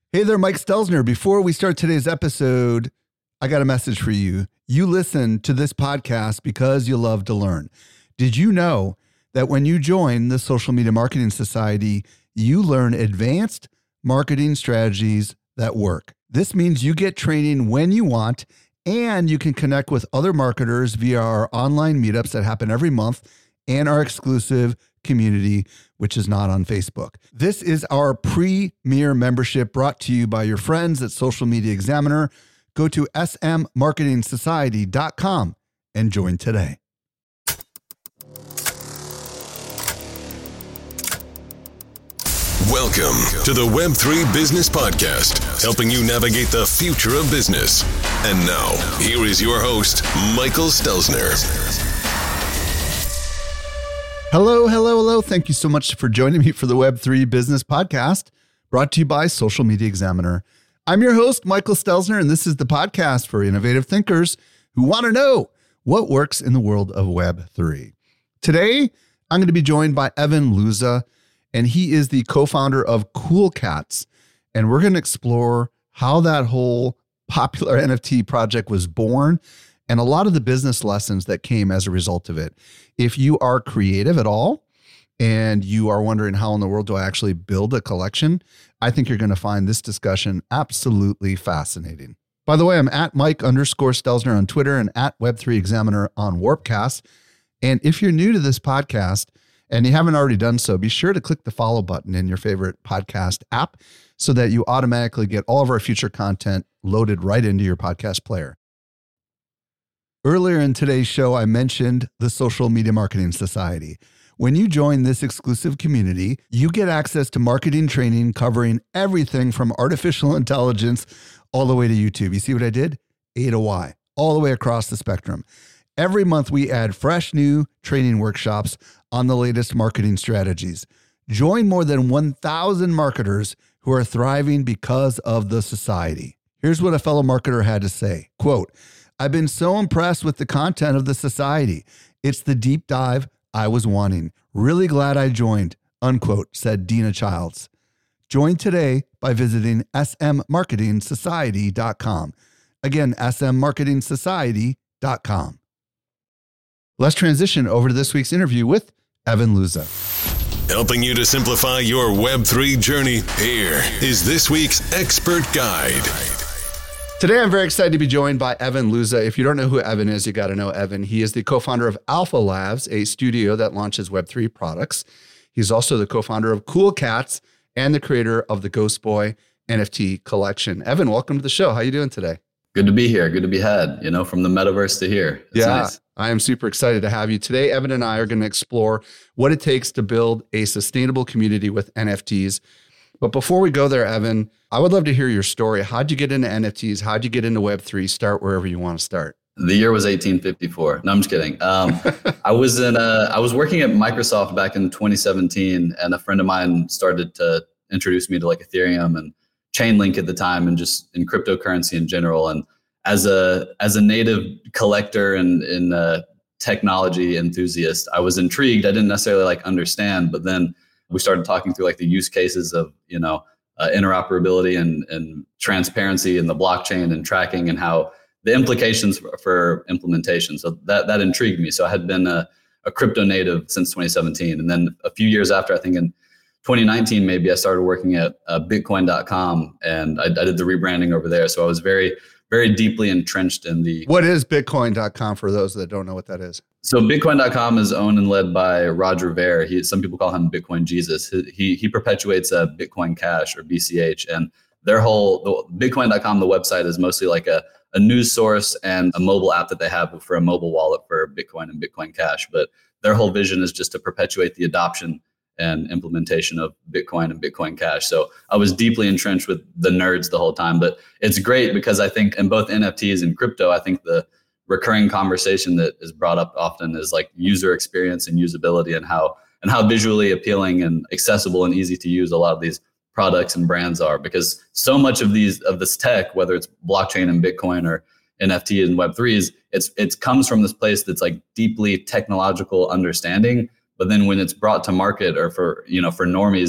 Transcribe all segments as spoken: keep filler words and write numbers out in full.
Hey there, Mike Stelzner. Before we start today's episode, I got a message for you. You listen to this podcast because you love to learn. Did you know that when you join the Social Media Marketing Society, you learn advanced marketing strategies that work? This means you get training when you want, and you can connect with other marketers via our online meetups that happen every month and our exclusive community, which is not on Facebook. This is our premier membership brought to you by your friends at Social Media Examiner. Go to s m marketing society dot com and join today. Welcome to the Web three Business Podcast, helping you navigate the future of business. And now, here is your host, Michael Stelzner. Hello, hello, hello. Thank you so much for joining me for the Web three Business Podcast, brought to you by Social Media Examiner. I'm your host, Michael Stelzner, and this is the podcast for innovative thinkers who want to know what works in the world of Web three. Today, I'm going to be joined by Evan Luza, and he is the co-founder of Cool Cats, and we're going to explore how that whole popular N F T project was born and a lot of the business lessons that came as a result of it. If you are creative at all and you are wondering how in the world do I actually build a collection, I think you're going to find this discussion absolutely fascinating. By the way, I'm at Mike underscore Stelzner on Twitter and at Web three Examiner on Warpcast. And if you're new to this podcast and you haven't already done so, be sure to click the follow button in your favorite podcast app so that you automatically get all of our future content loaded right into your podcast player. Earlier in today's show, I mentioned the Social Media Marketing Society. When you join this exclusive community, you get access to marketing training covering everything from artificial intelligence all the way to YouTube. You see what I did? A to Y, all the way across the spectrum. Every month, we add fresh new training workshops on the latest marketing strategies. Join more than one thousand marketers who are thriving because of the society. Here's what a fellow marketer had to say, quote, "I've been so impressed with the content of the society. It's the deep dive I was wanting. Really glad I joined," unquote, said Dina Childs. Join today by visiting s m marketing society dot com. Again, s m marketing society dot com. Let's transition over to this week's interview with Evan Luza. Helping you to simplify your Web three journey, here is this week's expert guide. Today, I'm very excited to be joined by Evan Luza. If you don't know who Evan is, you got to know Evan. He is the co-founder of Alpha Labs, a studio that launches Web three products. He's also the co-founder of Cool Cats and the creator of the Ghost Boy N F T collection. Evan, welcome to the show. How are you doing today? Good to be here. Good to be had, you know, from the metaverse to here. It's yeah, nice. I am super excited to have you. Today, Evan and I are going to explore what it takes to build a sustainable community with N F Ts. But before we go there, Evan, I would love to hear your story. How'd you get into N F Ts? How'd you get into Web three? Start wherever you want to start. The year was eighteen fifty-four. No, I'm just kidding. Um, I was in a, I was working at Microsoft back in twenty seventeen, and a friend of mine started to introduce me to like Ethereum and Chainlink at the time, and just in cryptocurrency in general. And as a as a native collector and in uh, technology enthusiast, I was intrigued. I didn't necessarily like understand, but then we started talking through like the use cases of, you know, uh, interoperability and, and transparency in the blockchain and tracking and how the implications for, for implementation. So that, that intrigued me. So I had been a, a crypto native since twenty seventeen. And then a few years after, I think in twenty nineteen, maybe I started working at uh, bitcoin dot com, and I, I did the rebranding over there. So I was very, very deeply entrenched in the... What is bitcoin dot com for those that don't know what that is? So bitcoin dot com is owned and led by Roger Ver. He, some people call him Bitcoin Jesus. He he, he perpetuates a Bitcoin Cash or B C H, and their whole the, bitcoin dot com, the website, is mostly like a, a news source and a mobile app that they have for a mobile wallet for Bitcoin and Bitcoin Cash. But their whole vision is just to perpetuate the adoption and implementation of Bitcoin and Bitcoin Cash. So I was deeply entrenched with the nerds the whole time. But it's great because I think in both N F Ts and crypto, I think the recurring conversation that is brought up often is like user experience and usability, and how and how visually appealing and accessible and easy to use a lot of these products and brands are, because so much of these of this tech, whether it's blockchain and Bitcoin or N F T and Web threes, it's it comes from this place that's like deeply technological understanding. But then when it's brought to market or for, you know, for normies,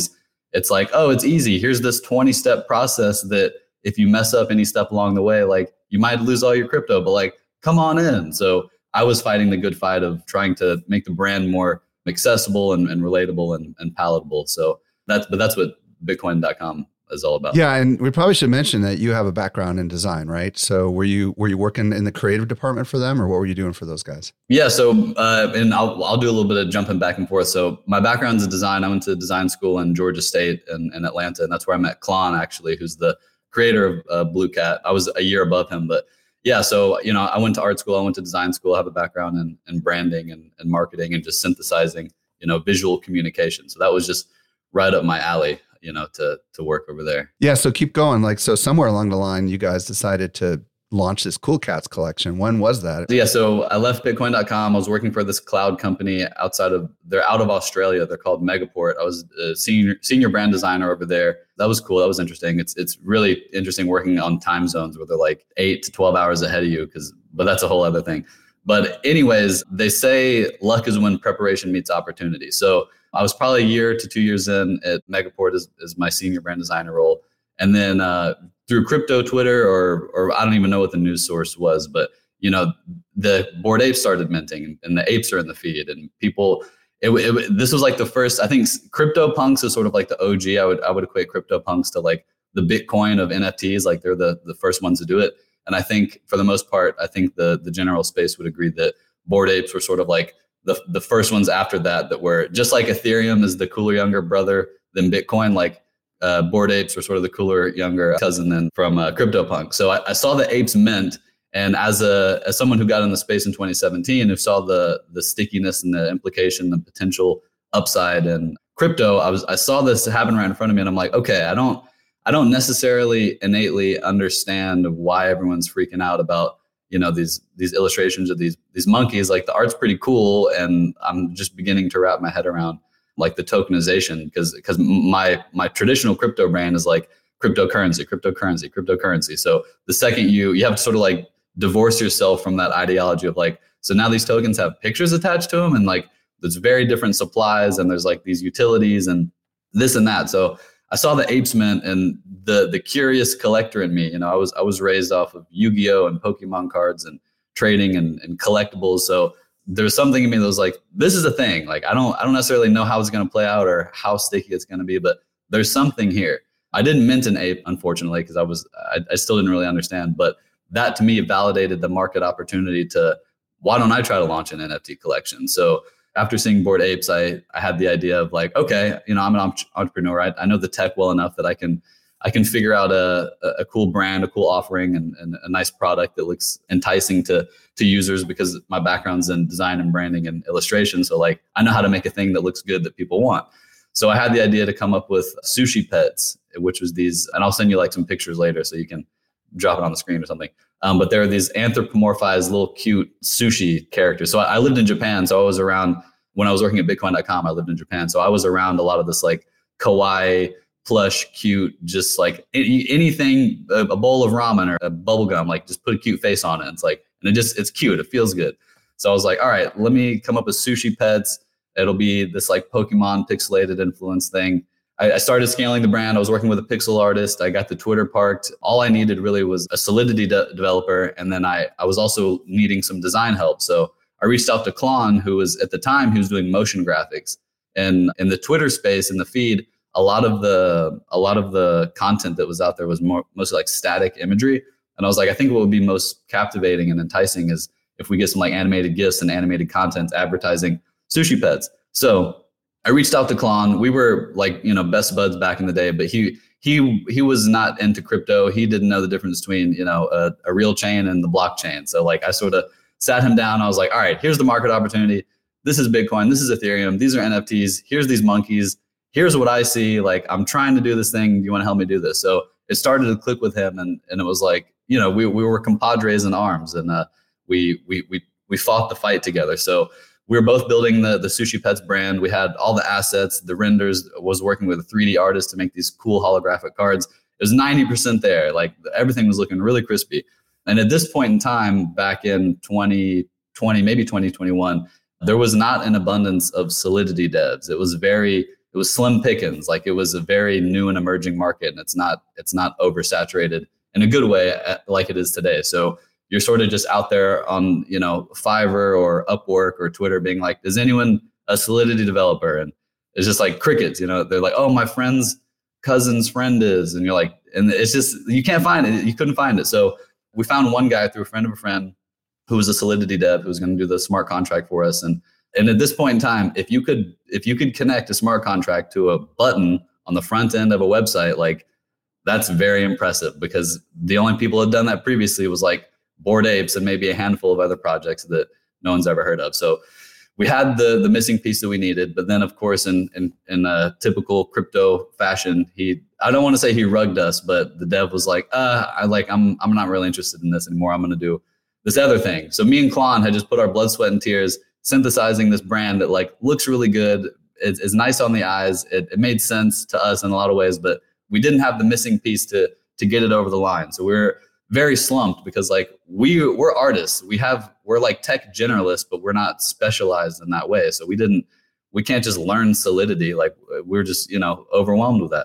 it's like, oh, it's easy. Here's this twenty step process that if you mess up any step along the way, like you might lose all your crypto, but like, come on in. So I was fighting the good fight of trying to make the brand more accessible and, and relatable and, and palatable. So that's, but that's what Bitcoin dot com is all about. Yeah. And we probably should mention that you have a background in design, right? So were you, were you working in the creative department for them, or what were you doing for those guys? Yeah. So, uh, and I'll, I'll do a little bit of jumping back and forth. So my background's in design. I went to design school in Georgia State and in Atlanta. And that's where I met Klon, actually, who's the creator of uh, Blue Cat. I was a year above him, but yeah. So, you know, I went to art school, I went to design school, I have a background in, in branding and, and marketing and just synthesizing, you know, visual communication. So that was just right up my alley, you know, to, to work over there. Yeah. So keep going. Like, so somewhere along the line, you guys decided to launch this Cool Cats collection. When was that? Yeah. So I left Bitcoin dot com. I was working for this cloud company outside of, they're out of Australia. They're called Megaport. I was a senior, senior brand designer over there. That was cool. That was interesting. It's, it's really interesting working on time zones where they're like eight to twelve hours ahead of you. Cause, but that's a whole other thing. But anyways, they say luck is when preparation meets opportunity. So I was probably a year to two years in at Megaport as, as my senior brand designer role. And then uh, through crypto Twitter, or or I don't even know what the news source was, but you know, the Bored Apes started minting, and the apes are in the feed, and people. It, it, this was like the first. I think CryptoPunks is sort of like the O G. I would I would equate CryptoPunks to like the Bitcoin of N F Ts. Like they're the the first ones to do it. And I think for the most part, I think the the general space would agree that Bored Apes were sort of like the the first ones after that that were just like Ethereum is the cooler younger brother than Bitcoin. Like uh, Bored Apes were sort of the cooler younger cousin than from uh, CryptoPunk. So I, I saw the apes mint, and as a as someone who got in the space in twenty seventeen, who saw the the stickiness and the implication, the potential upside in crypto, I was I saw this happen right in front of me, and I'm like, okay, I don't I don't necessarily innately understand why everyone's freaking out about, you know, these these illustrations of these these monkeys. Like the art's pretty cool, and I'm just beginning to wrap my head around like the tokenization, because because my my traditional crypto brand is like cryptocurrency, cryptocurrency, cryptocurrency. So the second you you have to sort of like divorce yourself from that ideology of like, so now these tokens have pictures attached to them, and like there's very different supplies, and there's like these utilities and this and that. So I saw the apes mint, and the the curious collector in me, you know, I was I was raised off of Yu-Gi-Oh and Pokemon cards and trading and, and collectibles. So there's something in me that was like, this is a thing. Like I don't I don't necessarily know how it's going to play out or how sticky it's going to be, but there's something here. I didn't mint an ape, unfortunately, because I was I, I still didn't really understand. But that to me validated the market opportunity to, why don't I try to launch an N F T collection? So after seeing Bored Apes, I, I had the idea of like, okay, you know, I'm an entrepreneur. I, I know the tech well enough that I can I can figure out a, a cool brand, a cool offering, and, and a nice product that looks enticing to to users, because my background's in design and branding and illustration. So like, I know how to make a thing that looks good that people want. So I had the idea to come up with Sushi Pets, which was these, and I'll send you like some pictures later so you can drop it on the screen or something. Um, but there are these anthropomorphized little cute sushi characters. So I, I lived in Japan. So I was around, when I was working at Bitcoin dot com, I lived in Japan. So I was around a lot of this like kawaii, plush, cute, just like any, anything, a, a bowl of ramen or a bubble gum, like just put a cute face on it. It's like, and it just, it's cute. It feels good. So I was like, all right, let me come up with Sushi Pets. It'll be this like Pokemon pixelated influence thing. I, I started scaling the brand. I was working with a pixel artist. I got the Twitter parked. All I needed really was a Solidity de- developer. And then I, I was also needing some design help. So I reached out to Klon, who was at the time, he was doing motion graphics. And in the Twitter space, in the feed, a lot of the a lot of the content that was out there was more mostly like static imagery. And I was like, I think what would be most captivating and enticing is if we get some like animated GIFs and animated content advertising Sushi Pets. So I reached out to Klon. We were like, you know, best buds back in the day, but he he he was not into crypto. He didn't know the difference between, you know, a, a real chain and the blockchain. So like I sort of sat him down. I was like, all right, here's the market opportunity. This is Bitcoin. This is Ethereum. These are N F Ts. Here's these monkeys. Here's what I see. Like, I'm trying to do this thing. Do you want to help me do this? So it started to click with him, and and it was like, you know, we we were compadres in arms, and uh, we we we we fought the fight together. So we were both building the the Sushi Pets brand. We had all the assets, the renders. Was working with a three D artist to make these cool holographic cards. It was ninety percent there. Like everything was looking really crispy. And at this point in time, back in twenty twenty, maybe twenty twenty-one, there was not an abundance of Solidity devs. It was very it was slim pickings. Like it was a very new and emerging market, and it's not it's not oversaturated in a good way like it is today. So you're sort of just out there on, you know, Fiverr or Upwork or Twitter being like, is anyone a Solidity developer? And it's just like crickets, you know, they're like, oh, my friend's cousin's friend is. And you're like, and it's just, you can't find it. You couldn't find it. So we found one guy through a friend of a friend who was a Solidity dev who was going to do the smart contract for us. And and at this point in time, if you could if you could connect a smart contract to a button on the front end of a website, like that's very impressive, because the only people who had done that previously was like Bored Apes and maybe a handful of other projects that no one's ever heard of. So we had the the missing piece that we needed. But then, of course, in in, in a typical crypto fashion, he I don't want to say he rugged us, but the dev was like, uh, I like I'm I'm not really interested in this anymore. I'm going to do this other thing. So me and Klon had just put our blood, sweat, and tears synthesizing this brand that like looks really good. It's, it's nice on the eyes. It, it made sense to us in a lot of ways, but we didn't have the missing piece to to get it over the line. So we're very slumped because like we we're artists. We have we're like tech generalists, but we're not specialized in that way. So we didn't we can't just learn Solidity. Like we're just, you know, overwhelmed with that.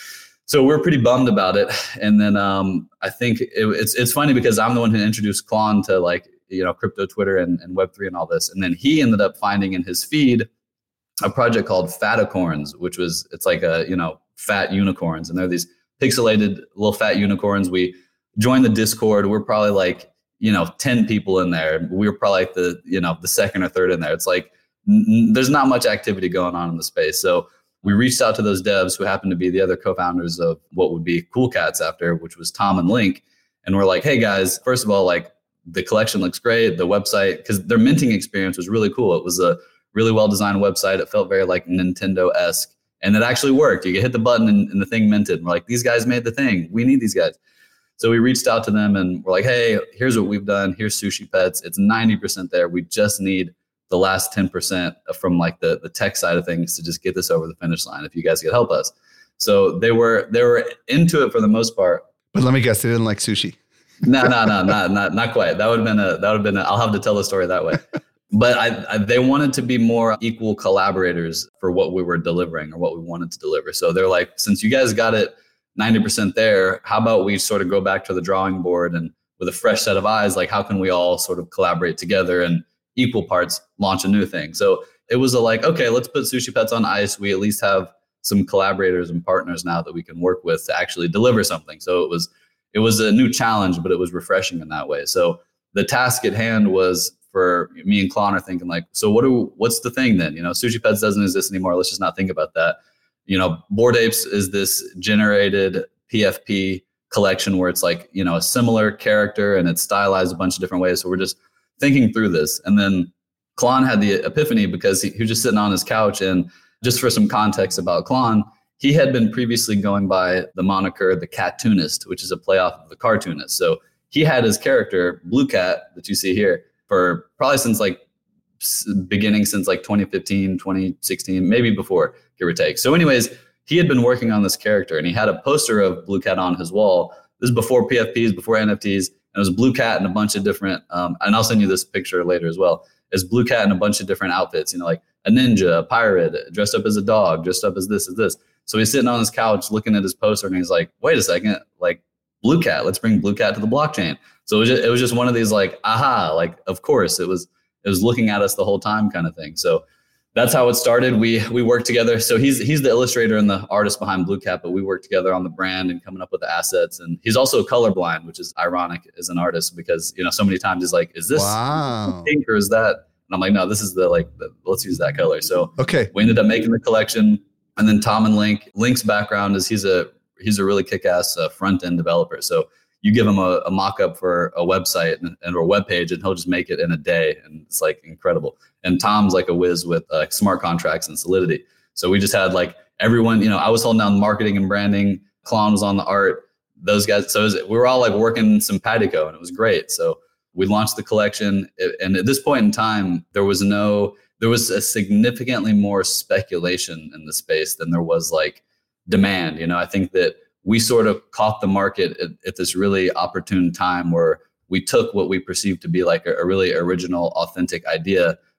So we're pretty bummed about it. And then um, I think it, it's it's funny because I'm the one who introduced Klon to like, you know, crypto Twitter and, and Web three and all this. And then he ended up finding in his feed a project called Fatacorns, which was, it's like a, you know, fat unicorns. And they're these pixelated little fat unicorns. We joined the Discord. We're probably like, you know, ten people in there. We were probably like the, you know, the second or third in there. It's like, n- there's not much activity going on in the space. So we reached out to those devs who happened to be the other co-founders of what would be Cool Cats after, which was Tom and Link. And we're like, hey guys, first of all, like the collection looks great. The website, because their minting experience was really cool. It was a really well-designed website. It felt very like Nintendo-esque, and it actually worked. You could hit the button and, and the thing minted. And we're like, these guys made the thing. We need these guys. So we reached out to them and we're like, hey, here's what we've done. Here's Sushi Pets. It's ninety percent there. We just need the last ten percent from like the, the tech side of things to just get this over the finish line. If you guys could help us. So they were, they were into it for the most part. But let me guess, they didn't like sushi. no, no, no, not, not, not quite. That would have been a, that would have been a, I'll have to tell the story that way. But I, I, they wanted to be more equal collaborators for what we were delivering or what we wanted to deliver. So they're like, since you guys got it ninety percent there, how about we sort of go back to the drawing board and with a fresh set of eyes, like how can we all sort of collaborate together and equal parts launch a new thing? So it was a like, okay, let's put Sushi Pets on ice. We at least have some collaborators and partners now that we can work with to actually deliver something. So it was it was a new challenge, but it was refreshing in that way. So the task at hand was for me and Klon are thinking like, so what do what's the thing then? You know, Sushi Pets doesn't exist anymore. Let's just not think about that. You know, Bored Apes is this generated P F P collection where it's like, you know, a similar character and it's stylized a bunch of different ways. So we're just thinking through this. And then Klon had the epiphany because he, he was just sitting on his couch. And just for some context about Klon, he had been previously going by the moniker the Cattoonist, which is a play off of the cartoonist. So he had his character, Blue Cat, that you see here, for probably since like beginning since like twenty fifteen, twenty sixteen, maybe before, give or take. So anyways, he had been working on this character and he had a poster of Blue Cat on his wall. This is before P F Ps, before N F Ts. And it was Blue Cat in a bunch of different, um, and I'll send you this picture later as well. It's Blue Cat in a bunch of different outfits, you know, like a ninja, a pirate, dressed up as a dog, dressed up as this, as this. So he's sitting on his couch looking at his poster and he's like, wait a second, like Blue Cat, let's bring Blue Cat to the blockchain. So it was just, it was just one of these like, aha, like, of course, it was, it was looking at us the whole time kind of thing. So that's how it started. We we worked together. So he's he's the illustrator and the artist behind Blue Cat, but we worked together on the brand and coming up with the assets. And he's also colorblind, which is ironic as an artist because, you know, so many times he's like, is this wow. pink or is that? And I'm like, no, this is the like, the, let's use that color. So okay, we ended up making the collection. And then Tom and Link, Link's background is he's a he's a really kick-ass uh, front end developer. So you give him a, a mock-up for a website and, and or a web page, and he'll just make it in a day, and it's like incredible. And Tom's like a whiz with uh, smart contracts and Solidity. So we just had like everyone, you know, I was holding down marketing and branding. Klon was on the art. Those guys, so it was, we were all like working simpatico, and it was great. So we launched the collection, and at this point in time, there was no, there was a significantly more speculation in the space than there was like demand. You know, I think that we sort of caught the market at, at this really opportune time where we took what we perceived to be like a, a really original, authentic idea,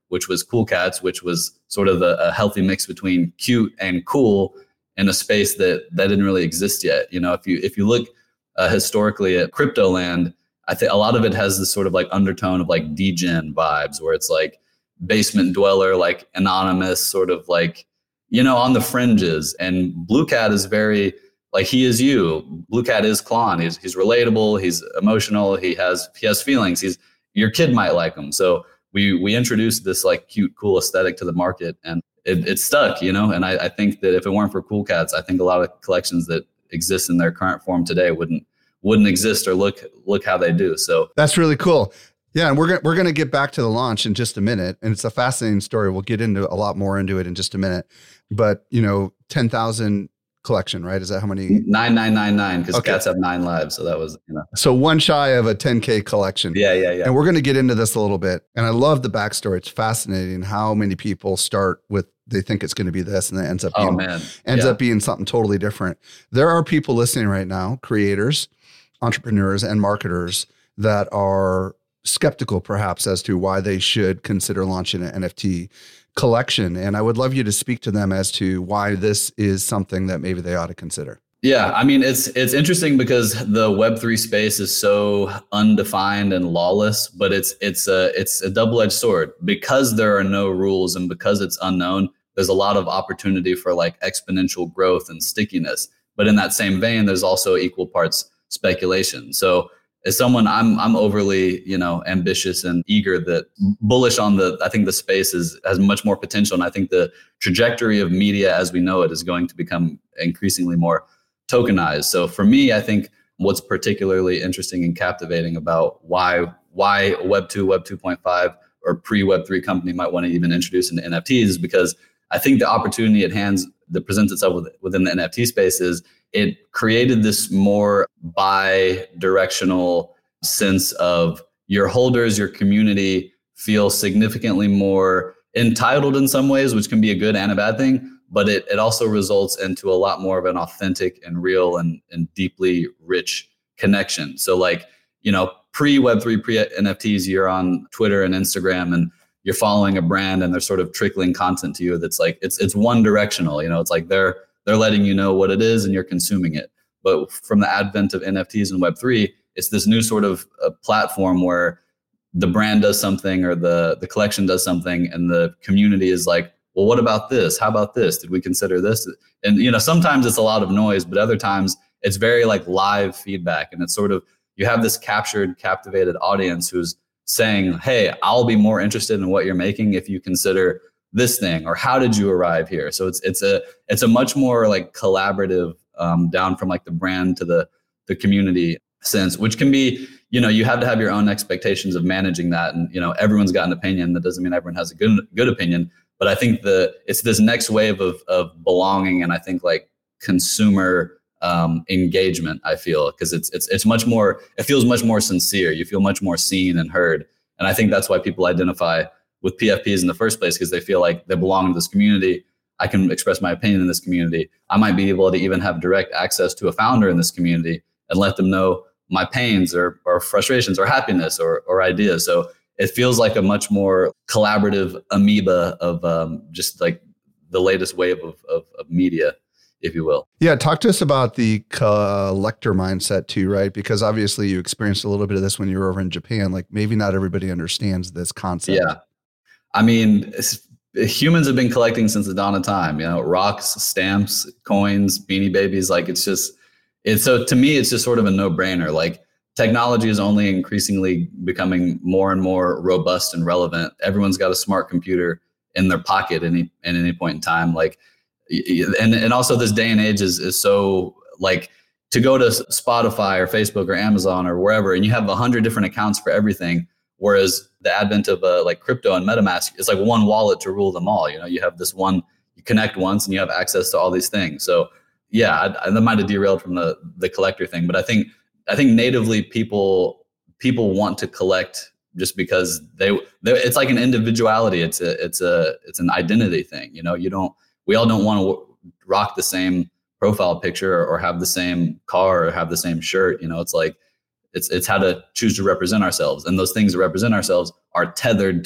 which was Cool Cats, which was sort of a, a healthy mix between cute and cool in a space that that didn't really exist yet. You know, if you if you look uh, historically at crypto land, I think a lot of it has this sort of like undertone of like degen vibes, where it's like basement dweller, like anonymous, sort of like, you know, on the fringes. And Blue Cat is very like, he is you. Blue Cat is Klon. He's he's relatable. He's emotional. He has he has feelings. He's your kid might like him. So we we introduced this like cute, cool aesthetic to the market, and it, it stuck, you know. And I, I think that if it weren't for Cool Cats, I think a lot of collections that exist in their current form today wouldn't wouldn't exist or look look how they do. So that's really cool. Yeah, and we're gonna we're gonna get back to the launch in just a minute, and it's a fascinating story. We'll get into a lot more into it in just a minute. But you know, ten thousand collection, right? Is that how many? Nine nine nine nine, because Okay. cats have nine lives. So that was, you know. So one shy of a ten K collection. Yeah, yeah, yeah. And we're gonna get into this a little bit. And I love the backstory. It's fascinating how many people start with they think it's going to be this, and it ends up being Oh man, ends yeah. up being something totally different. There are people listening right now, creators, entrepreneurs, and marketers that are skeptical perhaps as to why they should consider launching an N F T collection. And I would love you to speak to them as to why this is something that maybe they ought to consider. Yeah, I mean, it's it's interesting because the Web three space is so undefined and lawless, but it's it's a it's a double-edged sword. Because there are no rules and because it's unknown, there's a lot of opportunity for like exponential growth and stickiness. But in that same vein, there's also equal parts speculation. So as someone, I'm I'm overly, you know, ambitious and eager, that bullish on the, I think the space is has much more potential. And I think the trajectory of media as we know it is going to become increasingly more tokenized. So for me, I think what's particularly interesting and captivating about why why Web two, Web two point five, or pre-Web three company might want to even introduce into N F Ts is because I think the opportunity at hand that presents itself with, within the N F T space is it created this more bi-directional sense of your holders, your community feel significantly more entitled in some ways, which can be a good and a bad thing. But it it also results into a lot more of an authentic and real and, and deeply rich connection. So like, you know, pre-Web three, pre-N F Ts, you're on Twitter and Instagram and you're following a brand and they're sort of trickling content to you that's like, it's it's one directional, you know, it's like they're they're letting you know what it is and you're consuming it. But from the advent of N F Ts and Web three, it's this new sort of uh, platform where the brand does something or the the collection does something and the community is like, well, what about this? How about this? Did we consider this? And, you know, sometimes it's a lot of noise, but other times it's very like live feedback. And it's sort of, you have this captured, captivated audience who's saying, hey, I'll be more interested in what you're making if you consider this thing, or how did you arrive here? So it's it's a it's a much more like collaborative um, down from like the brand to the the community sense, which can be, you know, you have to have your own expectations of managing that. And, you know, everyone's got an opinion. That doesn't mean everyone has a good good opinion. But I think the it's this next wave of of belonging, and I think like consumer um, engagement. I feel because it's it's it's much more. It feels much more sincere. You feel much more seen and heard, and I think that's why people identify with P F Ps in the first place, because they feel like they belong to this community. I can express my opinion in this community. I might be able to even have direct access to a founder in this community and let them know my pains or or frustrations or happiness or or ideas. So it feels like a much more collaborative amoeba of um, just like the latest wave of, of, of media, if you will. Yeah. Talk to us about the collector mindset too, right? Because obviously you experienced a little bit of this when you were over in Japan. Like maybe not everybody understands this concept. Yeah. I mean, it's, humans have been collecting since the dawn of time, you know, rocks, stamps, coins, Beanie Babies. Like it's just, it's so to me, it's just sort of a no brainer. Like, technology is only increasingly becoming more and more robust and relevant. Everyone's got a smart computer in their pocket at any at any point in time. Like, and and also this day and age is is so like to go to Spotify or Facebook or Amazon or wherever, and you have a hundred different accounts for everything. Whereas the advent of uh, like crypto and MetaMask is like one wallet to rule them all. You know, you have this one, you connect once and you have access to all these things. So yeah, I, I, that might have derailed from the the collector thing, but I think. I think natively people people want to collect just because they it's like an individuality. It's a it's a it's an identity thing. You know, you don't we all don't want to rock the same profile picture or have the same car or have the same shirt. You know, it's like it's it's how to choose to represent ourselves, and those things that represent ourselves are tethered to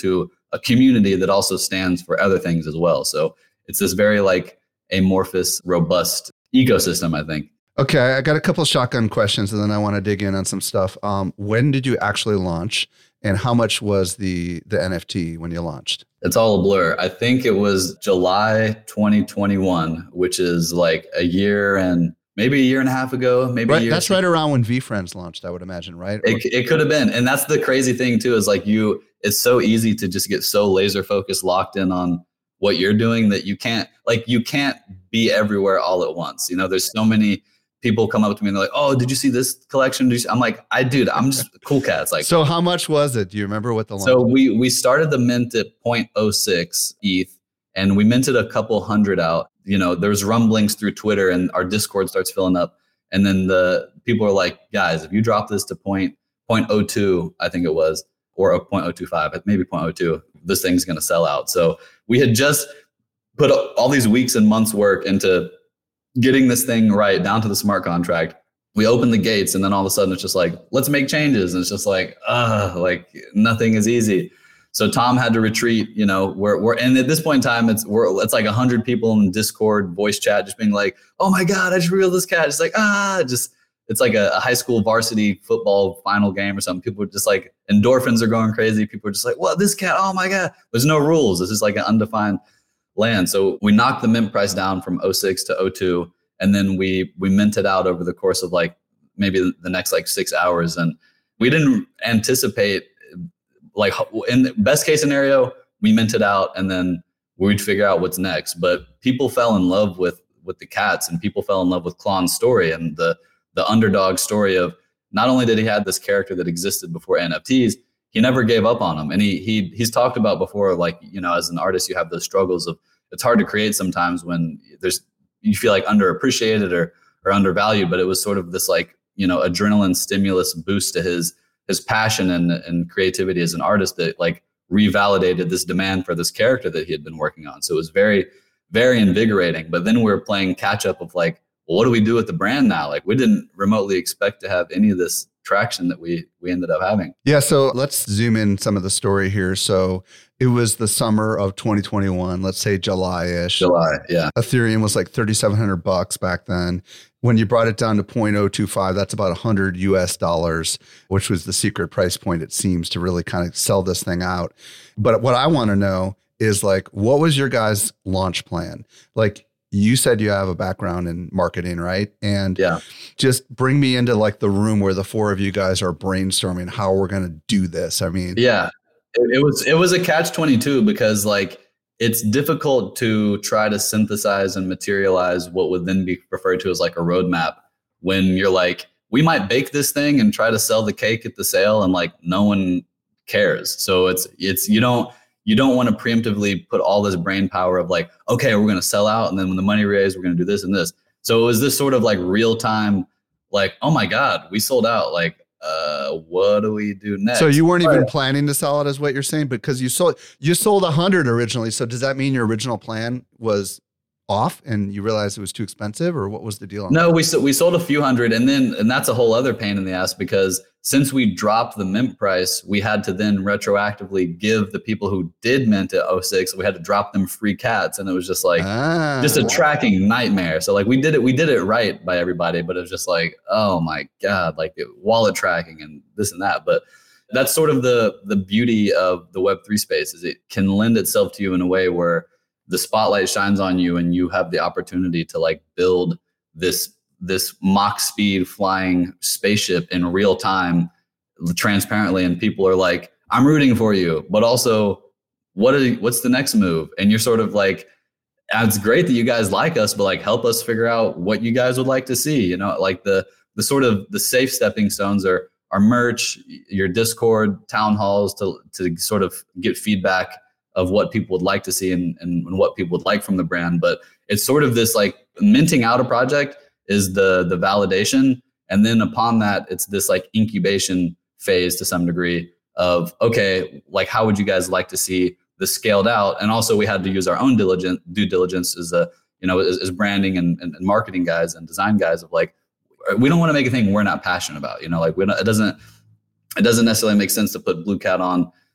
a community that also stands for other things as well. So it's this very like amorphous, robust ecosystem, I think. Okay, I got a couple of shotgun questions, and then I want to dig in on some stuff. Um, when did you actually launch, and how much was the the N F T when you launched? It's all a blur. I think it was July twenty twenty-one, which is like a year and maybe a year and a half ago. Maybe right, a year that's right around when VeeFriends launched, I would imagine, right? It, it could have been, and that's the crazy thing too. Is like you, it's so easy to just get so laser focused, locked in on what you're doing that you can't like you can't be everywhere all at once. You know, there's so many people come up to me and they're like, "Oh, did you see this collection?" Did you see? I'm like, "I dude, I'm just cool cats." Like, so how much was it? Do you remember what the launch? So we we started the mint at zero point zero six E T H, and we minted a couple hundred out. You know, there's rumblings through Twitter, and our Discord starts filling up, and then the people are like, "Guys, if you drop this to point point zero two, I think it was, or a point zero two five, maybe point zero two, this thing's gonna sell out." So we had just put all these weeks and months work into getting this thing right down to the smart contract. We open the gates, and then all of a sudden it's just like, let's make changes. And it's just like, uh, like nothing is easy. So Tom had to retreat, you know, we're, we're, and at this point in time, it's, we're, it's like a hundred people in Discord voice chat, just being like, "Oh my God, I just reeled this cat." It's like, ah, just, it's like a, a high school varsity football final game or something. People are just like, endorphins are going crazy. People are just like, "What, this cat? Oh my God." There's no rules. This is like an undefined land. So we knocked the mint price down from oh six to oh two, and then we we minted out over the course of like maybe the next like six hours. And we didn't anticipate, like, in the best case scenario, we minted out and then we'd figure out what's next. But people fell in love with with the cats, and people fell in love with Klon's story and the the underdog story of not only did he have this character that existed before N F Ts, he never gave up on him. And he he he's talked about before, like, you know, as an artist, you have those struggles of, it's hard to create sometimes when there's, you feel like underappreciated or or undervalued. But it was sort of this like, you know, adrenaline stimulus boost to his his passion and and creativity as an artist that like revalidated this demand for this character that he had been working on. So it was very, very invigorating. But then we were playing catch up of like, well, what do we do with the brand now? Like, we didn't remotely expect to have any of this traction that we we ended up having. Yeah, so let's zoom in some of the story here. So it was the summer of twenty twenty-one, let's say July-ish. July, yeah. Ethereum was like thirty-seven hundred bucks back then. When you brought it down to zero point zero two five, that's about one hundred U S dollars, which was the secret price point, it seems, to really kind of sell this thing out. But what I want to know is like, what was your guys' launch plan? Like, you said you have a background in marketing, right? And yeah, just bring me into like the room where the four of you guys are brainstorming how we're going to do this. I mean, yeah, it, it was, it was a catch twenty-two because like, it's difficult to try to synthesize and materialize what would then be referred to as like a roadmap when you're like, we might bake this thing and try to sell the cake at the sale and like, no one cares. So it's, it's, you don't, you don't want to preemptively put all this brain power of like, okay, we're going to sell out. And then when the money raised, we're going to do this and this. So it was this sort of like real time, like, oh my God, we sold out. Like, uh, what do we do next? So you weren't but, even planning to sell it, is what you're saying, because you sold, you sold a hundred originally. So does that mean your original plan was off and you realized it was too expensive, or what was the deal on no, that? we we sold a few hundred, and then, and that's a whole other pain in the ass because since we dropped the mint price, we had to then retroactively give the people who did mint at oh six, we had to drop them free cats. And it was just like, ah, just a tracking nightmare. So like we did it, we did it right by everybody, but it was just like, oh my God, like it, wallet tracking and this and that. But that's sort of the, the beauty of the Web three space, is it can lend itself to you in a way where the spotlight shines on you and you have the opportunity to like build this this Mach speed flying spaceship in real time, transparently. And people are like, I'm rooting for you, but also what are, what's the next move? And you're sort of like, it's great that you guys like us, but like, help us figure out what you guys would like to see. You know, like the, the sort of the safe stepping stones are our merch, your Discord, town halls to, to sort of get feedback of what people would like to see and, and, and what people would like from the brand. But it's sort of this like minting out a project is the the validation. And then upon that, it's this like incubation phase to some degree of, okay, like how would you guys like to see this scaled out? And also we had to use our own diligent due diligence as a, you know, as, as branding and, and, and marketing guys and design guys of like, we don't want to make a thing we're not passionate about, you know, like we don't, it doesn't, it doesn't necessarily make sense to put Blue Cat on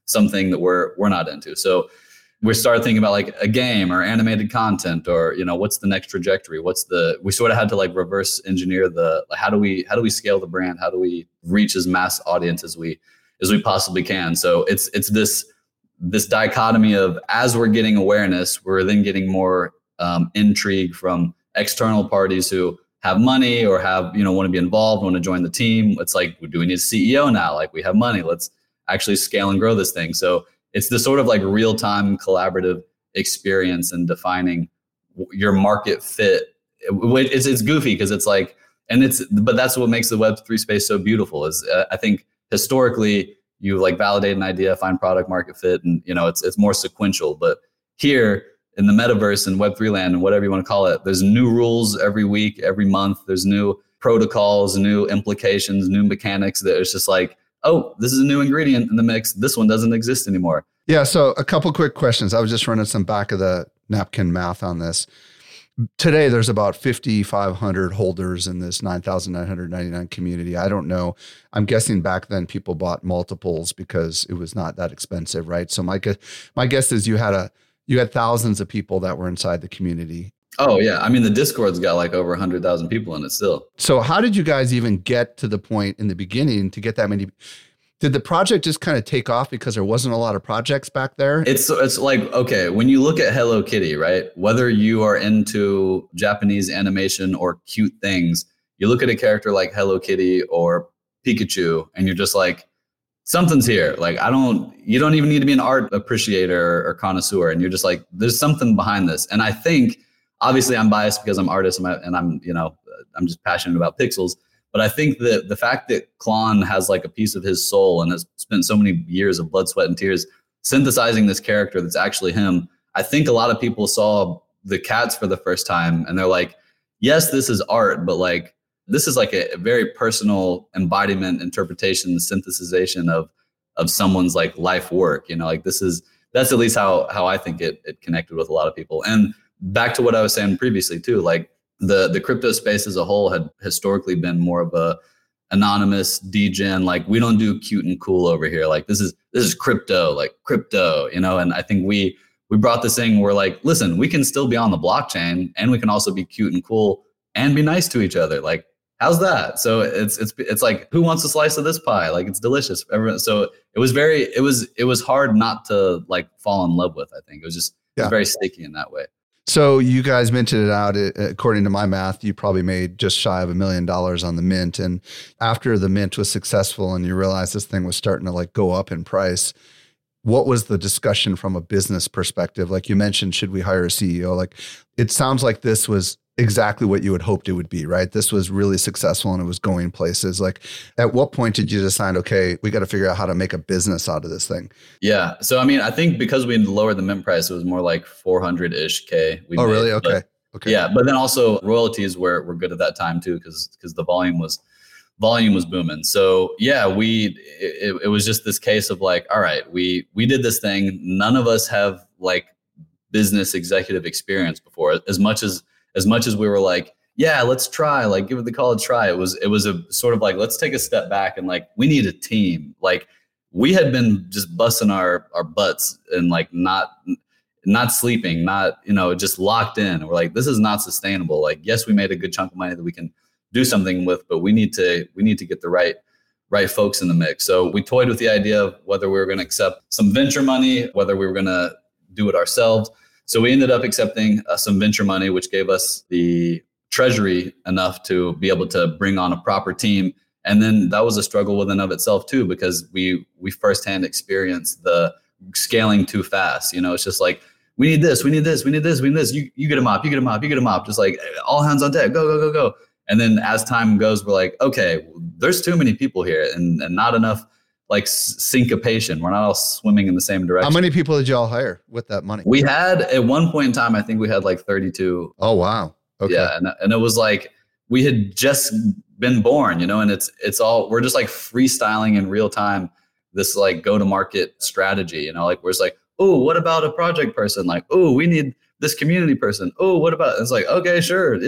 something that we're we're not into. So we started thinking about like a game or animated content, or, you know, what's the next trajectory? What's the, we sort of had to like reverse engineer the, how do we, how do we scale the brand? How do we reach as mass audience as we, as we possibly can? So it's, it's this, this dichotomy of, as we're getting awareness, we're then getting more um, intrigue from external parties who have money or have, you know, want to be involved, want to join the team. It's like, do we need a C E O now? Like, we have money, let's actually scale and grow this thing. So it's this sort of like real-time collaborative experience in defining your market fit. It's it's goofy because it's like, and it's, but that's what makes the Web three space so beautiful. Is uh, I think historically you like validate an idea, find product market fit, and, you know, it's it's more sequential. But here in the metaverse and Web three land and whatever you want to call it, there's new rules every week, every month. There's new protocols, new implications, new mechanics that it's just like, oh, this is a new ingredient in the mix. This one doesn't exist anymore. Yeah. So a couple quick questions. I was just running some back of the napkin math on this. Today, there's about fifty-five hundred holders in this nine thousand nine hundred ninety-nine community. I don't know. I'm guessing back then people bought multiples because it was not that expensive, right? So my guess, my guess is you had a you had thousands of people that were inside the community. Oh, yeah. I mean, the Discord's got like over one hundred thousand people in it still. So how did you guys even get to the point in the beginning to get that many? Did the project just kind of take off because there wasn't a lot of projects back there? It's it's like, okay, when you look at Hello Kitty, right? Whether you are into Japanese animation or cute things, you look at a character like Hello Kitty or Pikachu, and you're just like, something's here. Like, I don't, you don't even need to be an art appreciator or connoisseur. And you're just like, there's something behind this. And I think, obviously I'm biased because I'm an artist and, I, and I'm, you know, I'm just passionate about pixels. But I think that the fact that Klon has like a piece of his soul and has spent so many years of blood, sweat, and tears synthesizing this character that's actually him, I think a lot of people saw the cats for the first time and they're like, yes, this is art, but like, this is like a, a very personal embodiment, interpretation, synthesization of of someone's like life work. You know, like this is, that's at least how how I think it it connected with a lot of people. And back to what I was saying previously too, like the the crypto space as a whole had historically been more of a anonymous degen, like we don't do cute and cool over here. Like this is this is crypto, like crypto, you know. And I think we we brought this thing where like, listen, we can still be on the blockchain and we can also be cute and cool and be nice to each other. Like, how's that? So it's it's it's like, who wants a slice of this pie? Like, it's delicious. Everyone, so it was very it was it was hard not to like fall in love with. I think it was just yeah. it was very sticky in that way. So you guys minted it out. According to my math, you probably made just shy of a million dollars on the mint. And after the mint was successful and you realized this thing was starting to like go up in price, what was the discussion from a business perspective? Like you mentioned, should we hire a C E O? Like, it sounds like this was exactly what you had hoped it would be, right? This was really successful and it was going places. Like, at what point did you decide, okay, we got to figure out how to make a business out of this thing? Yeah. So, I mean, I think because we lowered the mint price, it was more like four hundred-ish K. We oh, made, really? Okay. But, okay. Yeah. But then also royalties were, were good at that time too, because because the volume was volume was booming. So yeah, we it, it was just this case of like, all right, we we did this thing. None of us have like business executive experience before. As much as as much as we were like, yeah, let's try, like give it the college try. It was it was a sort of like, let's take a step back and like, we need a team. Like, we had been just busting our our butts and like not not sleeping, not, you know, just locked in. We're like, this is not sustainable. Like, yes, we made a good chunk of money that we can do something with, but we need to we need to get the right right folks in the mix. So we toyed with the idea of whether we were going to accept some venture money, whether we were going to do it ourselves. So we ended up accepting uh, some venture money, which gave us the treasury enough to be able to bring on a proper team. And then that was a struggle within of itself too, because we we firsthand experienced the scaling too fast. You know, it's just like, we need this, we need this, we need this, we need this. You you get a mop, you get a mop, you get a mop. Just like all hands on deck, go, go, go, go. And then as time goes, we're like, okay, there's too many people here and, and not enough like syncopation. We're not all swimming in the same direction. How many people did y'all hire with that money? We had at one point in time, I think we had like thirty-two. Oh, wow. Okay. Yeah. And, and it was like, we had just been born, you know, and it's, it's all, we're just like freestyling in real time, this like go to market strategy, you know, like we're just like, oh, what about a project person? Like, oh, we need this community person. Oh, what about, it's like, okay, sure. Yeah.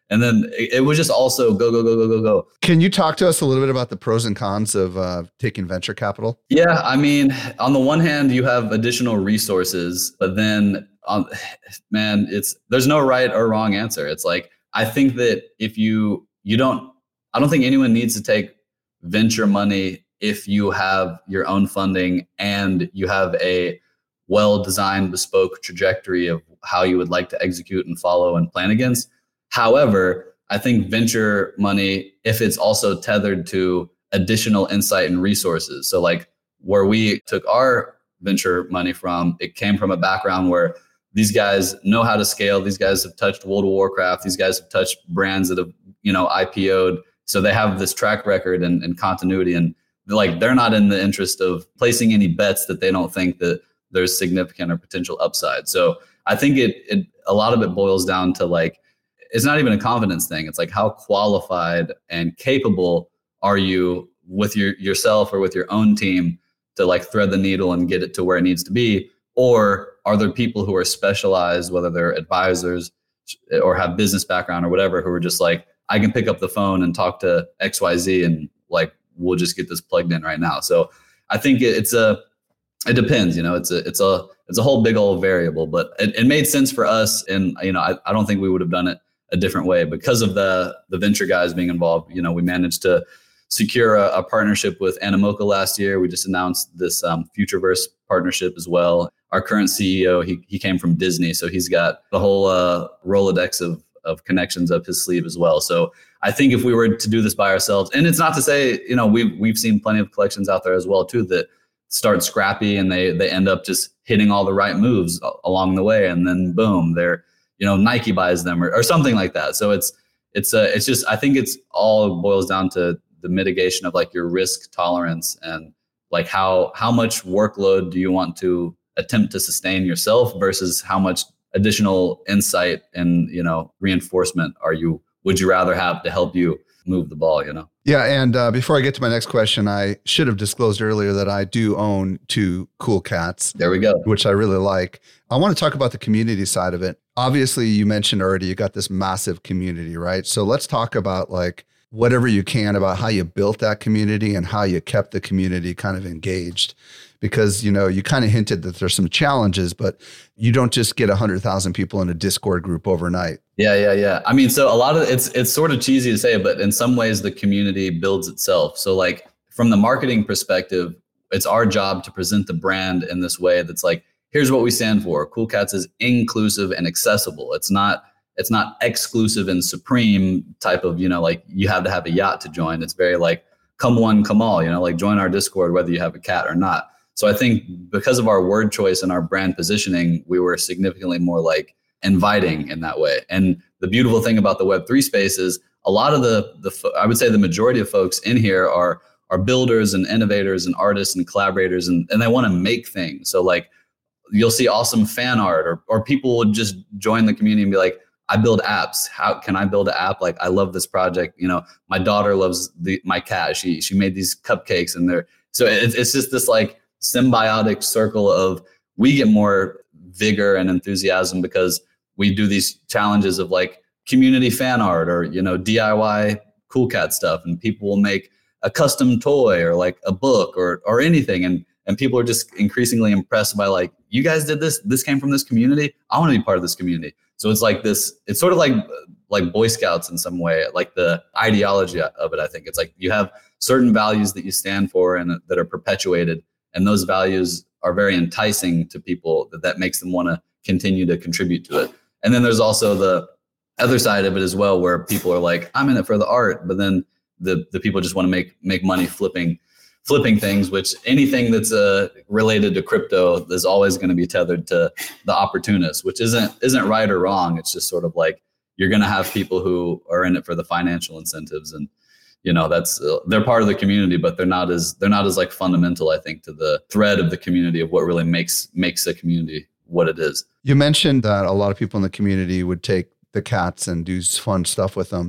And then it, it was just also go, go, go, go, go, go. Can you talk to us a little bit about the pros and cons of uh, taking venture capital? Yeah. I mean, on the one hand, you have additional resources, but then, um, man, it's, there's no right or wrong answer. It's like, I think that if you, you don't, I don't think anyone needs to take venture money if you have your own funding and you have a well-designed bespoke trajectory of how you would like to execute and follow and plan against. However, I think venture money, if it's also tethered to additional insight and resources. So like where we took our venture money from, it came from a background where these guys know how to scale. These guys have touched World of Warcraft. These guys have touched brands that have, you know, I P O'd. So they have this track record and, and continuity, and like they're not in the interest of placing any bets that they don't think that there's significant or potential upside. So I think it, it a lot of it boils down to like, it's not even a confidence thing. It's like, how qualified and capable are you with your yourself or with your own team to like thread the needle and get it to where it needs to be? Or are there people who are specialized, whether they're advisors or have business background or whatever, who are just like, I can pick up the phone and talk to X Y Z and like, we'll just get this plugged in right now. So I think it, it's a, it depends, you know, it's a, it's a, it's a whole big old variable, but it, it made sense for us. And, you know, I, I don't think we would have done it a different way because of the, the venture guys being involved. You know, we managed to secure a, a partnership with Animoca last year. We just announced this um, Futureverse partnership as well. Our current C E O, he he came from Disney, so he's got the whole uh, Rolodex of of connections up his sleeve as well. So I think if we were to do this by ourselves, and it's not to say, you know, we've we've seen plenty of collections out there as well too that start scrappy and they they end up just hitting all the right moves along the way, and then boom, they're, you know, Nike buys them or, or something like that. So it's it's uh, it's just, I think it's all boils down to the mitigation of like your risk tolerance and like how how much workload do you want to attempt to sustain yourself versus how much additional insight and, you know, reinforcement are you, would you rather have to help you move the ball, you know? Yeah. And uh, before I get to my next question, I should have disclosed earlier that I do own two Cool Cats. There we go. Which I really like. I want to talk about the community side of it. Obviously, you mentioned already, you got this massive community, right? So let's talk about like whatever you can about how you built that community and how you kept the community kind of engaged. Because, you know, you kind of hinted that there's some challenges, but you don't just get one hundred thousand people in a Discord group overnight. Yeah, yeah, yeah. I mean, so a lot of it's it's sort of cheesy to say, but in some ways the community builds itself. So like from the marketing perspective, it's our job to present the brand in this way that's like, here's what we stand for. Cool Cats is inclusive and accessible. It's not it's not exclusive and supreme type of, you know, like you have to have a yacht to join. It's very like, come one, come all, you know, like join our Discord, whether you have a cat or not. So I think because of our word choice and our brand positioning, we were significantly more like inviting in that way. And the beautiful thing about the Web three space is a lot of the, the I would say the majority of folks in here are are builders and innovators and artists and collaborators, and, and they want to make things. So like you'll see awesome fan art, or or people would just join the community and be like, I build apps. How can I build an app? Like, I love this project. You know, my daughter loves the my cat. She she made these cupcakes, and they're so it, it's just this like symbiotic circle of we get more vigor and enthusiasm because we do these challenges of like community fan art or, you know, D I Y Cool Cat stuff, and people will make a custom toy or like a book or or anything, and and people are just increasingly impressed by like, you guys did this. This came from this community. I want to be part of this community. So it's like this. It's sort of like like Boy Scouts in some way, like the ideology of it. I think it's like you have certain values that you stand for and that are perpetuated. And those values are very enticing to people that that makes them want to continue to contribute to it. And then there's also the other side of it as well, where people are like, I'm in it for the art, but then the the people just want to make make money flipping flipping things, which anything that's uh, related to crypto is always going to be tethered to the opportunist, which isn't isn't right or wrong. It's just sort of like you're going to have people who are in it for the financial incentives, and you know, that's uh, they're part of the community, but they're not as they're not as like fundamental, I think, to the thread of the community of what really makes makes a community what it is. You mentioned that a lot of people in the community would take the cats and do fun stuff with them.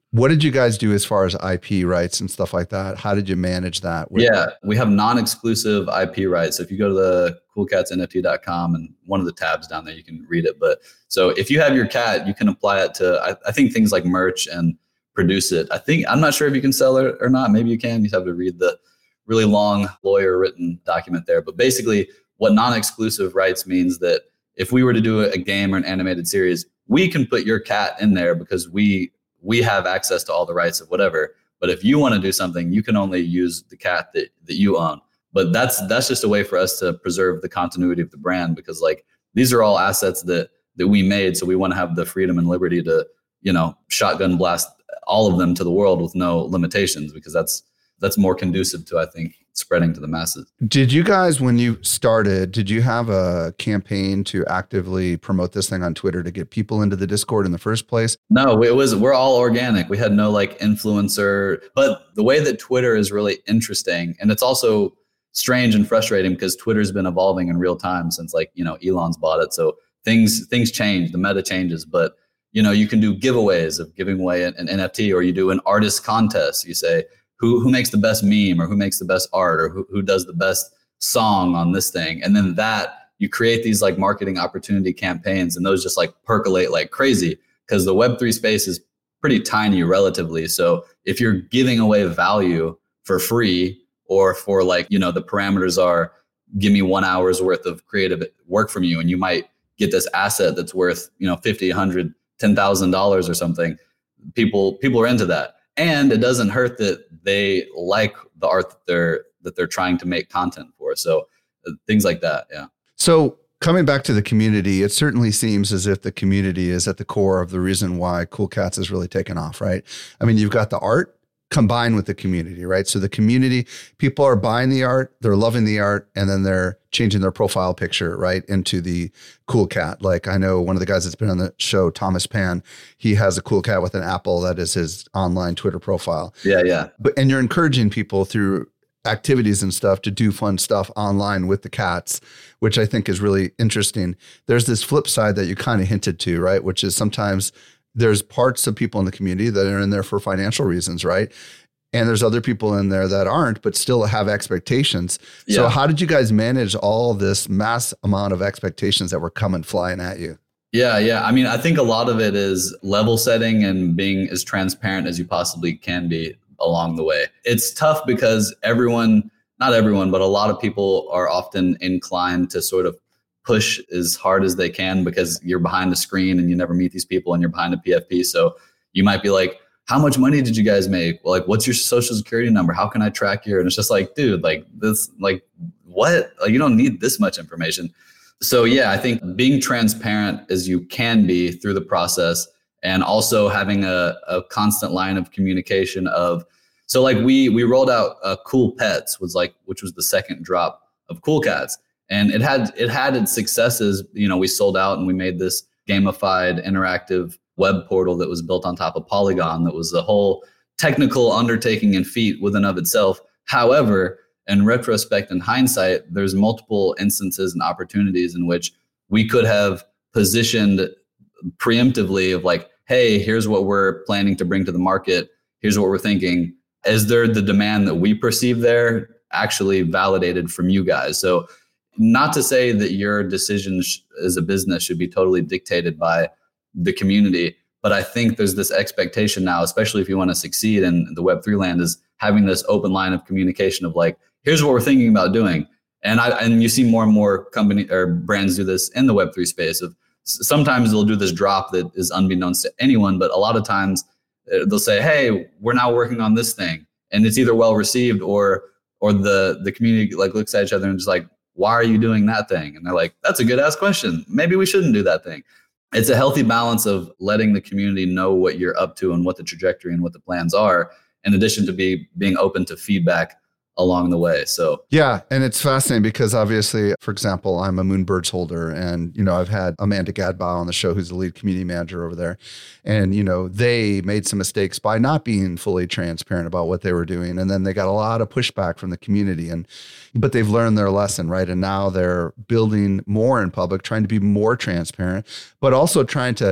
What did you guys do as far as I P rights and stuff like that? How did you manage that? With- yeah, we have non-exclusive I P rights. So if you go to the cool cats N F T dot com and one of the tabs down there, you can read it. But so if you have your cat, you can apply it to, I, I think things like merch and produce it. I think, I'm not sure if you can sell it or not. Maybe you can. You have to read the really long lawyer written document there. But basically what non-exclusive rights means that if we were to do a game or an animated series, we can put your cat in there because we we have access to all the rights of whatever. But if you want to do something, you can only use the cat that, that you own. But that's that's just a way for us to preserve the continuity of the brand, because like these are all assets that that we made. So we want to have the freedom and liberty to, you know, shotgun blast all of them to the world with no limitations, because that's that's more conducive to, I think, spreading to the masses. Did you guys, when you started, did you have a campaign to actively promote this thing on Twitter to get people into the Discord in the first place? No, it was, we're all organic. We had no like influencer, but the way that Twitter is really interesting, and it's also strange and frustrating because Twitter's been evolving in real time since like, you know, Elon's bought it. So things, things change, the meta changes, but you know, you can do giveaways of giving away an, an N F T, or you do an artist contest. You say, Who who makes the best meme, or who makes the best art, or who, who does the best song on this thing. And then that you create these like marketing opportunity campaigns, and those just like percolate like crazy because the Web three space is pretty tiny relatively. So if you're giving away value for free, or for like, you know, the parameters are give me one hour's worth of creative work from you, and you might get this asset that's worth, you know, fifty, a hundred, ten thousand dollars or something. People people are into that. And it doesn't hurt that they like the art that they're that they're trying to make content for. So uh, things like that, yeah. So coming back to the community, it certainly seems as if the community is at the core of the reason why Cool Cats has really taken off, right? I mean, you've got the art combined with the community, right? So the community, people are buying the art, they're loving the art, and then they're changing their profile picture, right, into the Cool Cat. Like I know one of the guys that's been on the show, Thomas Pan, he has a Cool Cat with an apple. That is his online Twitter profile. Yeah, yeah. But and you're encouraging people through activities and stuff to do fun stuff online with the cats, which I think is really interesting. There's this flip side that you kind of hinted to, right, which is sometimes there's parts of people in the community that are in there for financial reasons, right? And there's other people in there that aren't, but still have expectations. Yeah. So how did you guys manage all this mass amount of expectations that were coming flying at you? Yeah, yeah. I mean, I think a lot of it is level setting and being as transparent as you possibly can be along the way. It's tough because everyone, not everyone, but a lot of people are often inclined to sort of push as hard as they can because you're behind the screen and you never meet these people and you're behind a P F P. So you might be like, how much money did you guys make? Well, like, what's your social security number? How can I track your? And it's just like, dude, like this, like what? Like, you don't need this much information. So yeah, I think being transparent as you can be through the process, and also having a, a constant line of communication of, so like we, we rolled out uh, Cool Pets was like, which was the second drop of Cool Cats. And it had it had its successes. You know, we sold out and we made this gamified interactive web portal that was built on top of Polygon. That was a whole technical undertaking and feat within of itself. However, in retrospect and hindsight, there's multiple instances and opportunities in which we could have positioned preemptively of like, hey, here's what we're planning to bring to the market. Here's what we're thinking. Is there the demand that we perceive there actually validated from you guys? So not to say that your decisions as a business should be totally dictated by the community, but I think there's this expectation now, especially if you want to succeed in the Web three land, is having this open line of communication of like, here's what we're thinking about doing. And I and you see more and more company or brands do this in the Web three space. Of sometimes they'll do this drop that is unbeknownst to anyone, but a lot of times they'll say, hey, we're now working on this thing. And it's either well received or or the the community like looks at each other and just like, why are you doing that thing? And they're like, that's a good ass question. Maybe we shouldn't do that thing. It's a healthy balance of letting the community know what you're up to and what the trajectory and what the plans are, in addition to be being open to feedback along the way. So yeah, and it's fascinating because obviously, for example, I'm a Moonbirds holder, and you know I've had Amanda Gadbow on the show, who's the lead community manager over there, and you know they made some mistakes by not being fully transparent about what they were doing, and then they got a lot of pushback from the community, and but they've learned their lesson, right? And now they're building more in public, trying to be more transparent, but also trying to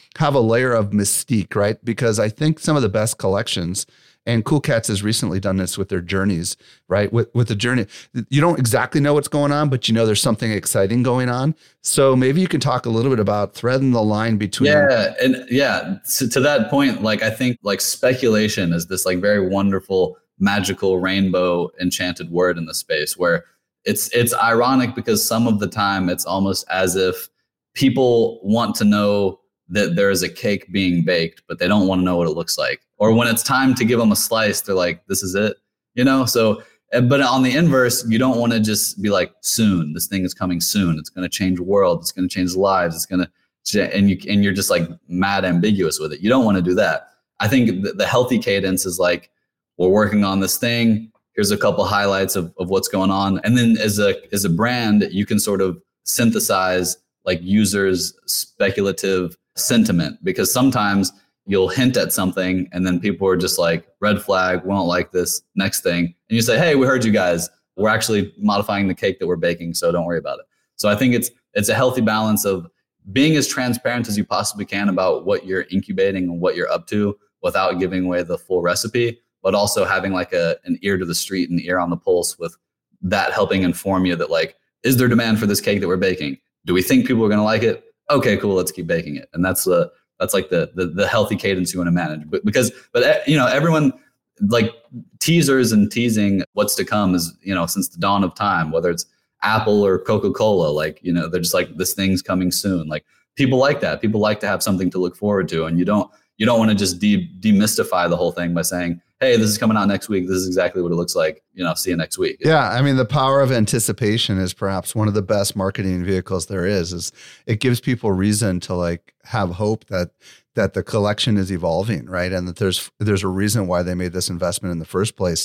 have a layer of mystique, right? Because I think some of the best collections, and Cool Cats has recently done this with their journeys, right? With with the journey, you don't exactly know what's going on, but you know there's something exciting going on. So maybe you can talk a little bit about threading the line between. Yeah, and yeah, to, to that point, like I think like speculation is this like very wonderful, magical rainbow enchanted word in the space where it's it's ironic because some of the time it's almost as if people want to know that there is a cake being baked, but they don't want to know what it looks like. Or when it's time to give them a slice, they're like, this is it, you know? So, but on the inverse, you don't want to just be like, soon, this thing is coming soon. It's going to change the world. It's going to change lives. It's going to, and you, and you're just like mad ambiguous with it. You don't want to do that. I think the, the healthy cadence is like, we're working on this thing. Here's a couple highlights of, of what's going on. And then as a, as a brand, you can sort of synthesize like users' speculative sentiment, because sometimes you'll hint at something and then people are just like, red flag, we don't like this, next thing. And you say, hey, we heard you guys. We're actually modifying the cake that we're baking, so don't worry about it. So I think it's it's a healthy balance of being as transparent as you possibly can about what you're incubating and what you're up to without giving away the full recipe, but also having like a an ear to the street and ear on the pulse with that helping inform you that like, is there demand for this cake that we're baking? Do we think people are going to like it? Okay, cool. Let's keep baking it. And that's the, that's like the, the, the healthy cadence you want to manage. But because, but you know, everyone like teasers and teasing what's to come is, you know, since the dawn of time, whether it's Apple or Coca-Cola, like, you know, they're just like, this thing's coming soon. Like people like that. People like to have something to look forward to. And you don't, you don't want to just de- demystify the whole thing by saying, hey, this is coming out next week. This is exactly what it looks like. You know, see you next week. Yeah. I mean, the power of anticipation is perhaps one of the best marketing vehicles there is, is it gives people reason to like have hope that, that the collection is evolving, right? And that there's, there's a reason why they made this investment in the first place.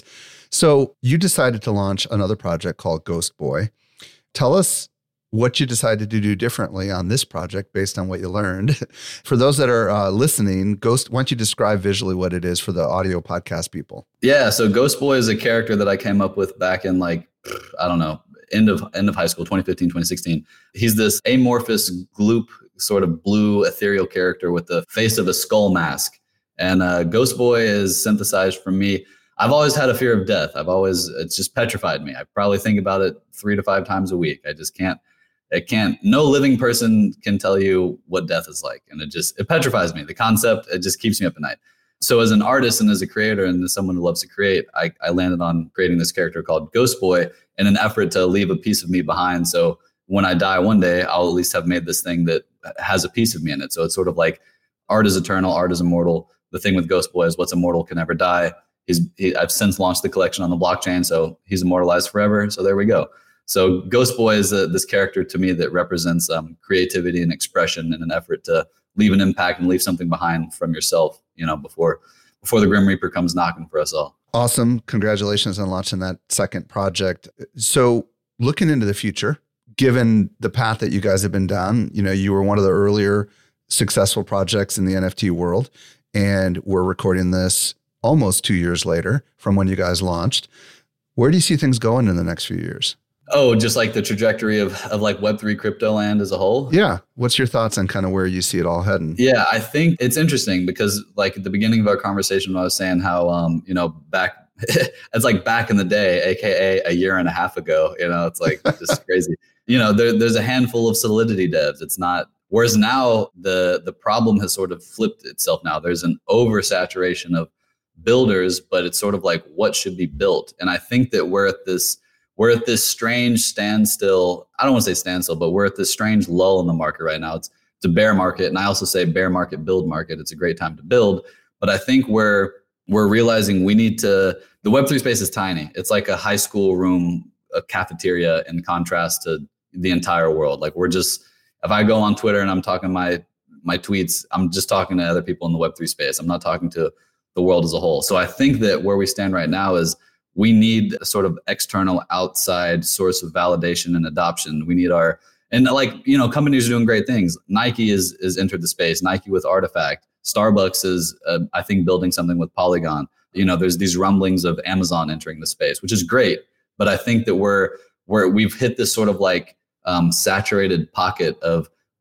So you decided to launch another project called Ghost Boy. Tell us what you decided to do differently on this project based on what you learned. For those that are uh, listening, Ghost, why don't you describe visually what it is for the audio podcast people? Yeah, so Ghost Boy is a character that I came up with back in like, I don't know, end of end of high school, twenty fifteen, twenty sixteen. He's this amorphous gloop, sort of blue ethereal character with the face of a skull mask. And uh, Ghost Boy is synthesized from me. I've always had a fear of death. I've always, it's just petrified me. I probably think about it three to five times a week. I just can't, It can't, no living person can tell you what death is like. And it just, it petrifies me. The concept, it just keeps me up at night. So as an artist and as a creator and as someone who loves to create, I, I landed on creating this character called Ghost Boy in an effort to leave a piece of me behind. So when I die one day, I'll at least have made this thing that has a piece of me in it. So it's sort of like art is eternal, art is immortal. The thing with Ghost Boy is what's immortal can never die. He's, he, I've since launched the collection on the blockchain, so he's immortalized forever. So there we go. So Ghost Boy is a, this character to me that represents um, creativity and expression in an effort to leave an impact and leave something behind from yourself, you know, before before the Grim Reaper comes knocking for us all. Awesome. Congratulations on launching that second project. So looking into the future, given the path that you guys have been down, you know, you were one of the earlier successful projects in the N F T world, and we're recording this almost two years later from when you guys launched. Where do you see things going in the next few years? Oh, just like the trajectory of, of like Web three crypto land as a whole? Yeah. What's your thoughts on kind of where you see it all heading? Yeah, I think it's interesting because like at the beginning of our conversation, I was saying how, um, you know, back, it's like back in the day, A K A a year and a half ago, you know, it's like just crazy. You know, there, there's a handful of Solidity devs. It's not, whereas now the, the problem has sort of flipped itself now. There's an oversaturation of builders, but it's sort of like what should be built. And I think that we're at this, We're at this strange standstill. I don't want to say standstill, but we're at this strange lull in the market right now. It's, it's a bear market. And I also say bear market, build market. It's a great time to build. But I think we're, we're realizing we need to, the Web three space is tiny. It's like a high school room, a cafeteria in contrast to the entire world. Like we're just, if I go on Twitter and I'm talking my, my tweets, I'm just talking to other people in the Web three space. I'm not talking to the world as a whole. So I think that where we stand right now is we need a sort of external outside source of validation and adoption. We need our, and like, you know, companies are doing great things. Nike is, is entered the space, Nike with Artifact. Starbucks is, uh, I think, building something with Polygon. You know, there's these rumblings of Amazon entering the space, which is great. But I think that we're, we're we've hit this sort of like um, saturated pocket of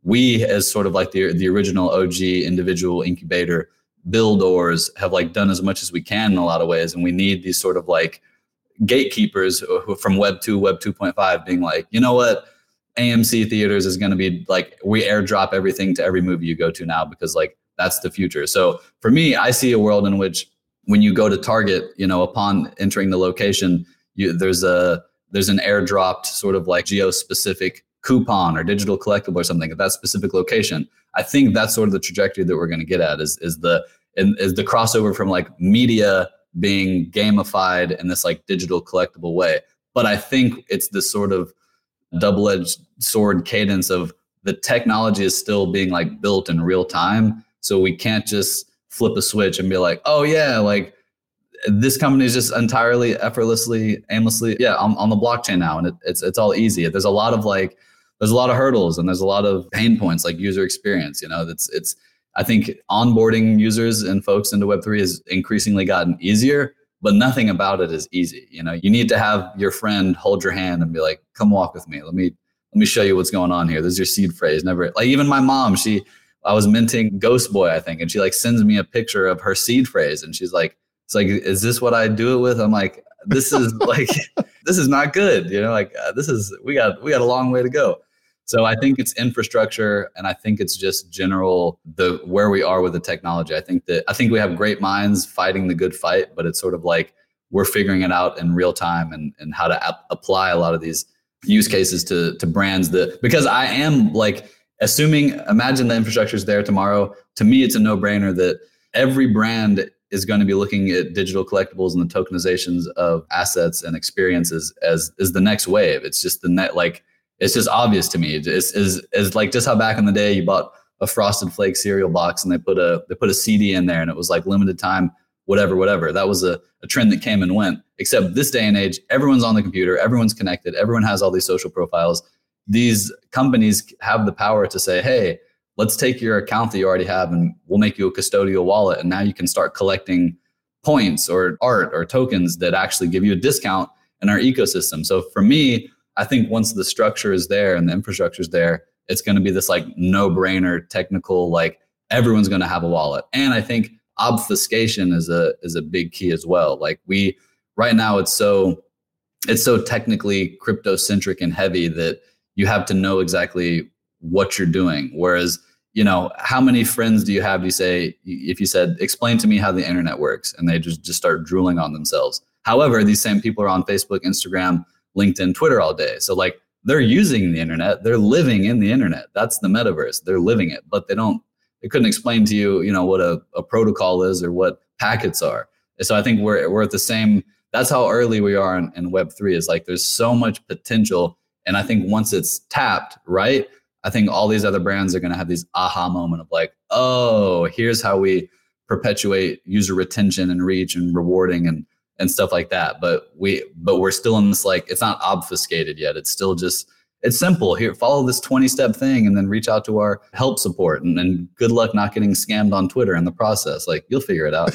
we, as sort of like the the original O G individual incubator builders, have like done as much as we can in a lot of ways. And we need these sort of like gatekeepers who from Web two, Web two point five being like, you know what, A M C theaters is going to be like, we airdrop everything to every movie you go to now, because like that's the future. So for me, I see a world in which when you go to Target, you know, upon entering the location, you, there's a there's an airdropped sort of like geo-specific coupon or digital collectible or something at that specific location. I think that's sort of the trajectory that we're going to get at is is the is the crossover from like media being gamified in this like digital collectible way. But I think it's this sort of double-edged sword cadence of the technology is still being like built in real time. So we can't just flip a switch and be like, oh yeah, like this company is just entirely effortlessly, aimlessly, yeah, on, on the blockchain now. And it, it's it's all easy. There's a lot of like, there's a lot of hurdles and there's a lot of pain points like user experience. You know, that's it's, I think onboarding users and folks into Web three has increasingly gotten easier, but nothing about it is easy. You know, you need to have your friend hold your hand and be like, come walk with me. Let me, let me show you what's going on here. This is your seed phrase. Never, like even my mom, she, I was minting Ghost Boy, I think, and she like sends me a picture of her seed phrase. And she's like, it's like, is this what I do it with? I'm like, this is like, this is not good. You know, like uh, this is, we got, we got a long way to go. So I think it's infrastructure, and I think it's just general, the where we are with the technology. I think that, I think we have great minds fighting the good fight, but it's sort of like, we're figuring it out in real time and, and how to ap- apply a lot of these use cases to, to brands that, because I am like, assuming, imagine the infrastructure is there tomorrow. To me, it's a no-brainer that every brand is going to be looking at digital collectibles and the tokenizations of assets and experiences as is the next wave. It's just the net, like, it's just obvious to me. It's is is like just how back in the day you bought a Frosted Flakes cereal box and they put a they put a C D in there and it was like limited time, whatever, whatever. That was a, a trend that came and went. Except this day and age, everyone's on the computer, everyone's connected, everyone has all these social profiles. These companies have the power to say, hey, let's take your account that you already have and we'll make you a custodial wallet. And now you can start collecting points or art or tokens that actually give you a discount in our ecosystem. So for me, I think once the structure is there and the infrastructure is there, it's going to be this like no-brainer technical, like everyone's going to have a wallet. And I think obfuscation is a is a big key as well. Like we right now, it's so it's so technically crypto-centric and heavy that you have to know exactly what you're doing. Whereas, you know, how many friends do you have? You say, if you said, explain to me how the internet works, and they just, just start drooling on themselves. However, these same people are on Facebook, Instagram, LinkedIn, Twitter all day. So like they're using the internet, they're living in the internet. That's the metaverse. They're living it, but they don't, they couldn't explain to you, you know, what a, a protocol is or what packets are. And so I think we're, we're at the same, that's how early we are in, in Web three is like, there's so much potential. And I think once it's tapped, right, I think all these other brands are going to have these aha moment of like, oh, here's how we perpetuate user retention and reach and rewarding and and stuff like that. But we, but we're still in this, like, it's not obfuscated yet. It's still just, it's simple. Here, follow this twenty step thing and then reach out to our help support and, and good luck not getting scammed on Twitter in the process. Like you'll figure it out.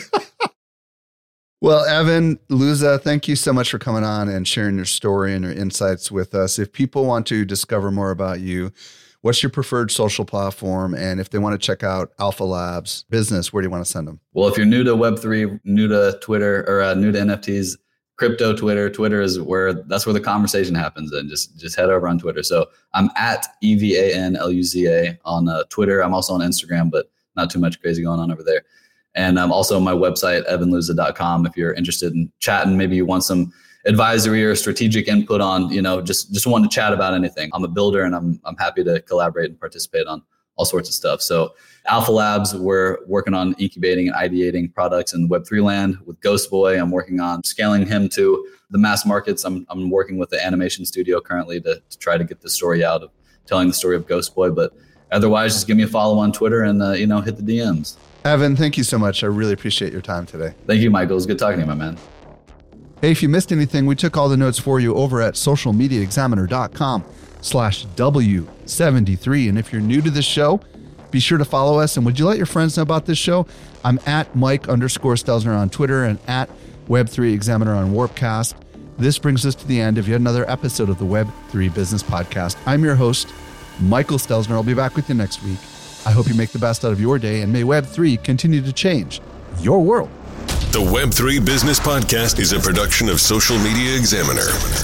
Well, Evan Luza, thank you so much for coming on and sharing your story and your insights with us. If people want to discover more about you, what's your preferred social platform? And if they want to check out Alpha Labs business, where do you want to send them? Well, if you're new to Web three, new to Twitter, or uh, new to N F Ts, crypto Twitter, Twitter is where, that's where the conversation happens. And just, just head over on Twitter. So I'm at E V A N L U Z A on uh, Twitter. I'm also on Instagram, but not too much crazy going on over there. And I'm also on my website, evan luza dot com. If you're interested in chatting, maybe you want some advisory or strategic input on, you know, just, just want to chat about anything. I'm a builder and I'm, I'm happy to collaborate and participate on all sorts of stuff. So Alpha Labs, we're working on incubating and ideating products in Web three land. With Ghost Boy, I'm working on scaling him to the mass markets. I'm, I'm working with the animation studio currently to, to try to get the story out of telling the story of Ghost Boy. But otherwise, just give me a follow on Twitter and, uh, you know, hit the D Ms. Evan, thank you so much. I really appreciate your time today. Thank you, Michael. It was good talking to you, my man. Hey, if you missed anything, we took all the notes for you over at social media examiner dot com slash W seventy-three. And if you're new to this show, be sure to follow us. And would you let your friends know about this show? I'm at Mike underscore Stelzner on Twitter and at Web three Examiner on Warpcast. This brings us to the end of yet another episode of the Web three Business Podcast. I'm your host, Michael Stelzner. I'll be back with you next week. I hope you make the best out of your day, and may Web three continue to change your world. The Web three Business Podcast is a production of Social Media Examiner.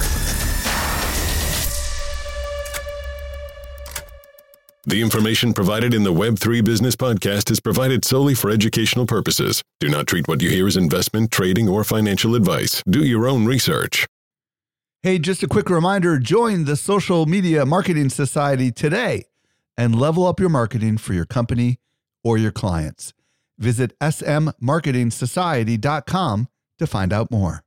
The information provided in the Web three Business Podcast is provided solely for educational purposes. Do not treat what you hear as investment, trading, or financial advice. Do your own research. Hey, just a quick reminder, join the Social Media Marketing Society today and level up your marketing for your company or your clients. Visit s m marketing society dot com to find out more.